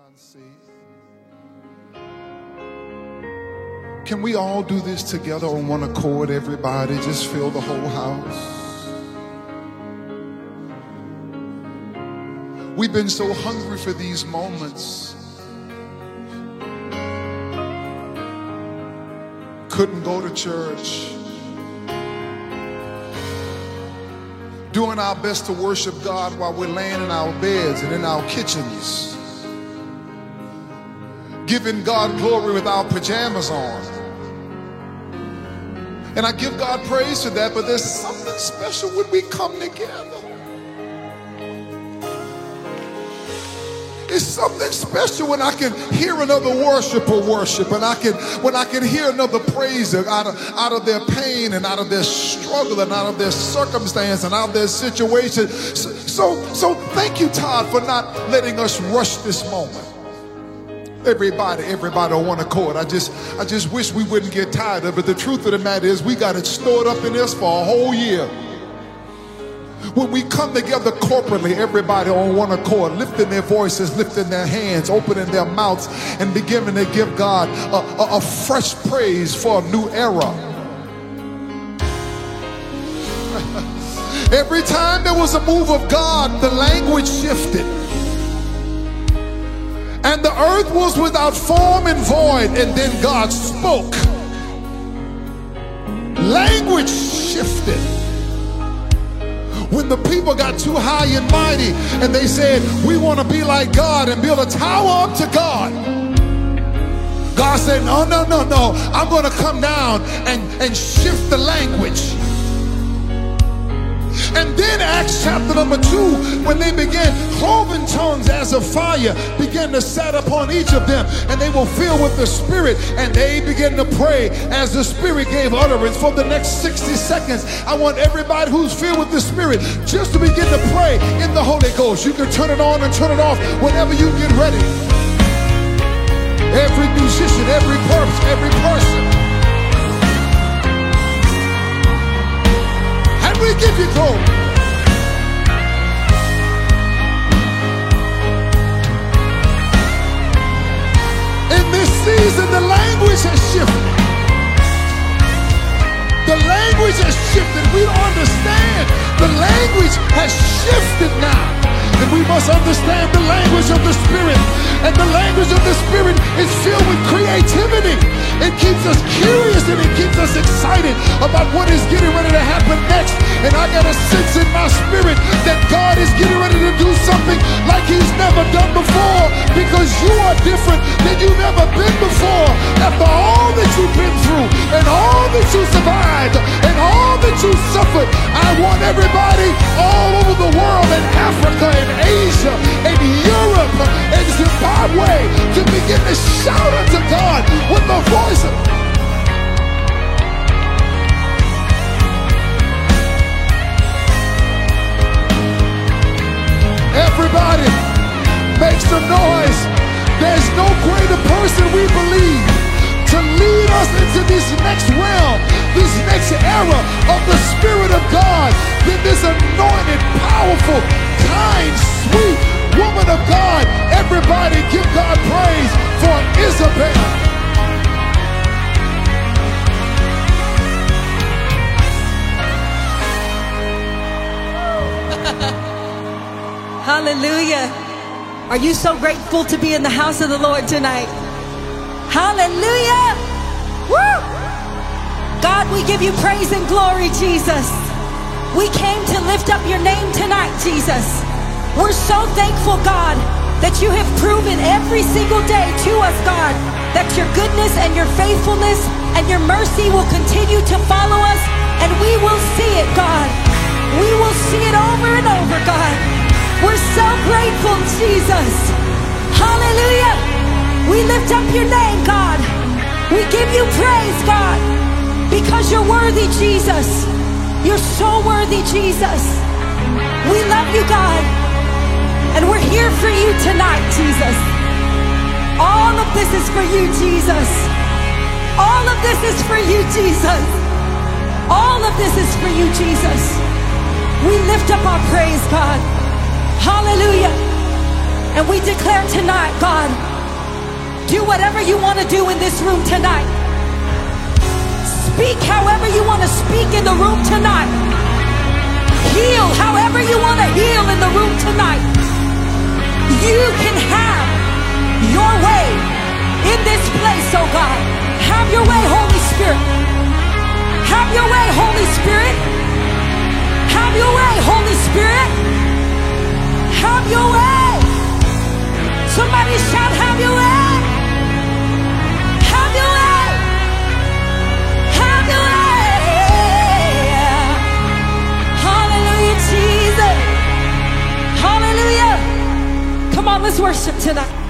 unsaved. Can we all do this together on one accord, everybody? Just fill the whole house. We've been so hungry for these moments. Couldn't go to church. Doing our best to worship God while we're laying in our beds and in our kitchens. Giving God glory with our pajamas on. And I give God praise for that, but there's something special when we come together. It's something special when I can hear another worshiper worship, and when I can hear another praiser out of their pain and out of their struggle and out of their circumstance and out of their situation. So thank you, Todd, for not letting us rush this moment. Everybody on one accord. I just wish we wouldn't get tired of it. The truth of the matter is we got it stored up in this for a whole year. When we come together corporately, everybody on one accord, lifting their voices, lifting their hands, opening their mouths, and beginning to give God a fresh praise for a new era. Every time there was a move of God, the language shifted. And the earth was without form and void, and then God spoke. Language shifted. When the people got too high and mighty, and they said, we want to be like God and build a tower up to God. God said, no. I'm going to come down and shift the language. And then Acts chapter number 2, when they began, cloven tongues as of fire began to set upon each of them, and they were filled with the Spirit, and they began to pray as the Spirit gave utterance. For the next 60 seconds, I want everybody who's filled with the Spirit just to begin to pray in the Holy Ghost. You can turn it on and turn it off whenever you get ready. Every musician, every person. We give you glory. In this season, the language has shifted. The language has shifted. We don't understand. The language has shifted now. And we must understand the language of the Spirit. And the language of the Spirit is filled with creativity. It keeps us curious and it keeps us excited about what is getting ready to happen next. And I got a sense in my spirit that God is getting ready to do something like He's never done before, because you are different than you've ever been before. After all that you've been through and all that you survived and all that you suffered, I want everybody all over the world, in Africa and Asia and Europe and Zimbabwe, to begin to shout unto God with the voice of everybody. Make some noise. There's no greater person, we believe, to lead us into this next realm, this next era of the Spirit of God, than this anointed, powerful, kind, sweet woman of God. Everybody give God praise for Isabel. Hallelujah. Are you so grateful to be in the house of the Lord tonight? Hallelujah. Woo! God, we give you praise and glory, Jesus. We came to lift up your name tonight, Jesus. We're so thankful, God, that you have proven every single day to us, God, that your goodness and your faithfulness and your mercy will continue to follow us, and we will see it, God. We will see it over and over, God. We're so grateful, Jesus. Hallelujah. We lift up your name, God. We give you praise, God, because you're worthy, Jesus. You're so worthy, Jesus. We love you, God, and we're here for you tonight, Jesus. All of this is for you, Jesus. All of this is for you, Jesus. All of this is for you, Jesus. We lift up our praise, God. Hallelujah. And we declare tonight, God, do whatever you want to do in this room tonight. Speak however you want to speak in the room tonight. Heal however you want to heal in the room tonight. You can have your way in this place, oh God. Have your way, Holy Spirit. Have your way, Holy Spirit. Have your way, Holy Spirit. Have your way. Somebody shout, have your way. Have your way. Have your way. Hallelujah, Jesus. Hallelujah. Come on, let's worship tonight.